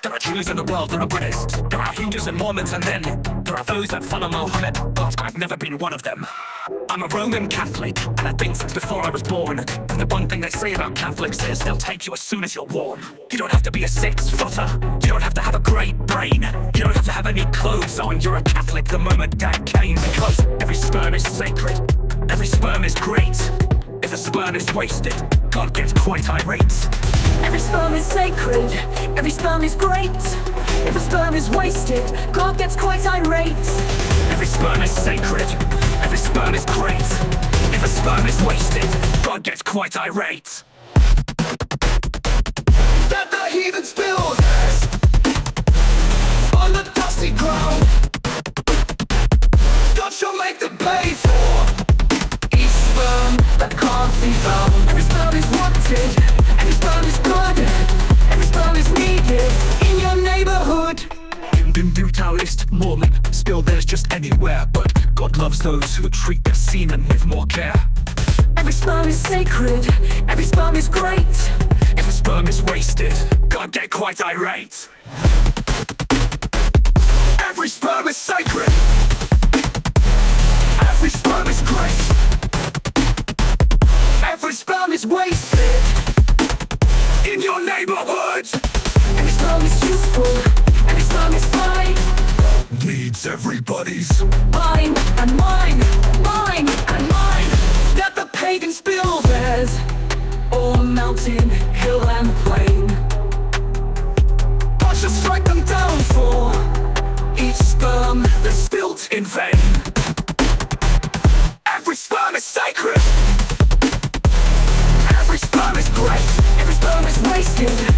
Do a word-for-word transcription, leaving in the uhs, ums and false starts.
There are Jews in the world that are Buddhists. There are Hindus and Mormons, and then there are those that follow Mohammed, but I've never been one of them. I'm a Roman Catholic, and I've been since before I was born. And the one thing they say about Catholics is they'll take you as soon as you're warm. You don't have to be a six-footer. You don't have to have a great brain. You don't have to have any clothes on. You're a Catholic the moment Dad came, because every sperm is sacred. Every sperm is great. If a sperm is wasted, God gets quite irate. Every sperm is sacred, every sperm is great. If a sperm is wasted, God gets quite irate. Every sperm is sacred, every sperm is great. If a sperm is wasted, God gets quite irate. That the heathen spills on the dusty ground, God shall make them pay for each sperm that can't be found. Every sperm is wanted, every sperm is good, every sperm is needed in your neighborhood. Hindu, Taoist, Mormon, still there's just anywhere, but God loves those who treat their semen with more care. Every sperm is sacred, every sperm is great. If a sperm is wasted, God get quite irate. Every sperm is sacred, every sperm is great. Every sperm is wasted in your neighborhood. Every sperm is useful, every sperm is fine. Needs everybody's Mine and mine, mine and mine. that the pagans build theirs, Or mountain, hill and plain. God shall strike them down for each sperm that's spilt in vain. Every sperm is sacred, every sperm is great. Every sperm is wasted,